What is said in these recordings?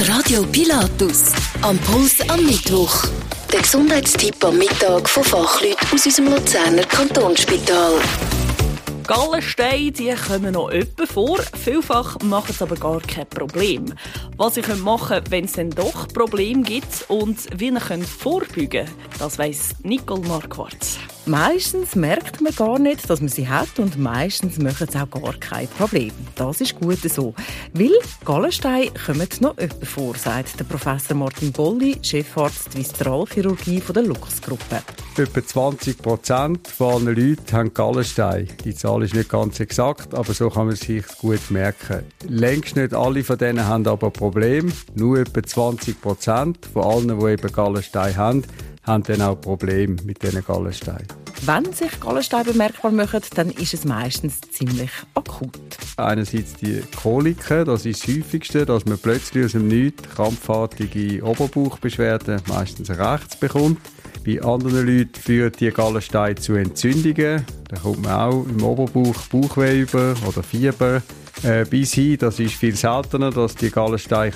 Radio Pilatus. Am Puls am Mittwoch. Der Gesundheitstipp am Mittag von Fachleuten aus unserem Luzerner Kantonsspital. Gallensteine, die kommen noch öppe vor. Vielfach machen es aber gar kein Problem. Was ihr machen könnt, wenn es dann doch Probleme gibt und wie ihr vorbeugen könnt, das weiss Nicole Marquardt. Meistens merkt man gar nicht, dass man sie hat und meistens machen es auch gar kein Problem. Das ist gut so. Weil Gallensteine kommen noch öppe vor, sagt der Professor Martin Bolli, Chefarzt Viszeralchirurgie der Lux-Gruppe. Etwa 20% von allen Leuten haben Gallensteine. Die Zahl ist nicht ganz exakt, aber so kann man sich gut merken. Längst nicht alle von denen haben aber Probleme. Nur etwa 20% von allen, die eben Gallensteine haben dann auch Probleme mit diesen Gallensteinen. Wenn sich Gallensteine bemerkbar machen, dann ist es meistens ziemlich akut. Einerseits die Koliken, das ist das Häufigste, dass man plötzlich aus dem Nichts krampfartige Oberbauchbeschwerden, meistens rechts, bekommt. Bei anderen Leuten führen die Gallensteine zu Entzündungen. Da kommt man auch im Oberbauch Bauchweh über oder Fieber. Bis hin, das ist viel seltener, dass die Gallensteine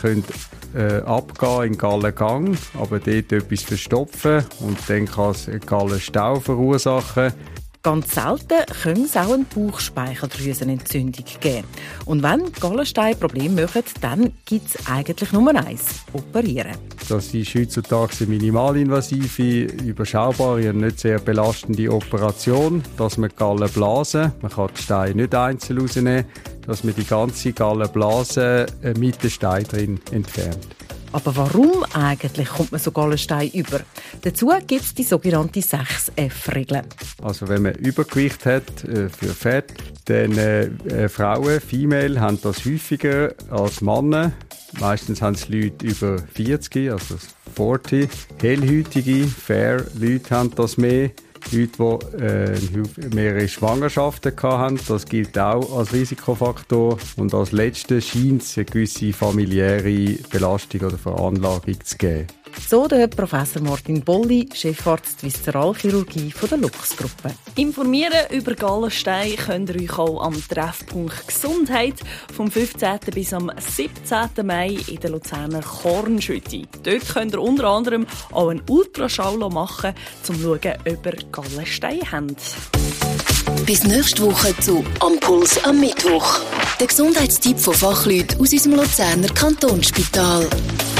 abgehen in den Gallengang, aber dort etwas verstopfen und dann kann es einen Gallenstau verursachen. Ganz selten können es auch eine Bauchspeicheldrüsenentzündung geben. Und wenn Gallensteine Probleme machen, dann gibt es eigentlich nur eins: operieren. Das ist heutzutage eine minimalinvasive, überschaubare und nicht sehr belastende Operation, dass man die Galle blasen. Man kann die Steine nicht einzeln rausnehmen, dass man die ganze Gallenblase mit den Steinen drin entfernt. Aber warum eigentlich kommt man so Gallensteine über? Dazu gibt es die sogenannte 6F-Regel. Also wenn man Übergewicht hat für Fett, dann Frauen, Female, haben das häufiger als Männer. Meistens haben es Leute über 40, also 40. Hellhäutige, fair Leute haben das mehr. Leute, die mehrere Schwangerschaften hatten, das gilt auch als Risikofaktor. Und als letztes scheint es eine gewisse familiäre Belastung oder Veranlagung zu geben. So der Professor Martin Bolli, Chefarzt Viszeralchirurgie der Lux-Gruppe. Informieren über Gallensteine könnt ihr euch auch am Treffpunkt Gesundheit vom 15. bis am 17. Mai in der Luzerner Kornschütte. Dort könnt ihr unter anderem auch einen Ultraschall machen, um zu schauen, ob ihr Gallensteine habt. Bis nächste Woche zu «Am Puls am Mittwoch». Der Gesundheitstipp von Fachleuten aus unserem Luzerner Kantonsspital.